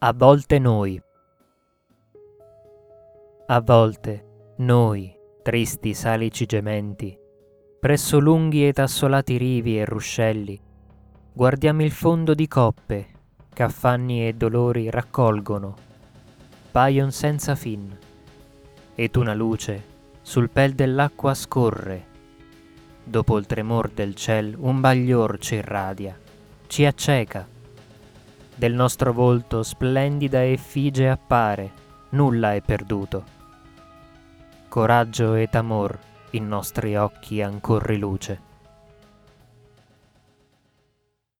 A volte noi. A volte noi, tristi salici gementi, presso lunghi ed assolati rivi e ruscelli, guardiamo il fondo di coppe ch'affanni e dolori raccolgono, paion senza fin, ed una luce sul pel dell'acqua scorre. Dopo il tremor del ciel un baglior ci irradia, ci acceca. Del nostro volto splendida effigie appare, nulla è perduto. Coraggio ed amor in nostri occhi ancor riluce.